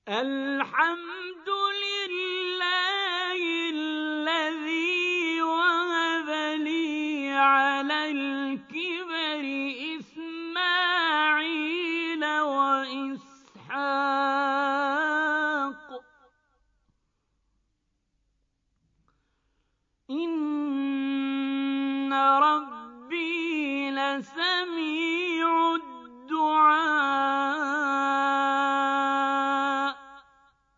الحمد لله الذي وهب لي على الكبر إسماعيل وإسحاق إن ربي لسميع الدعاء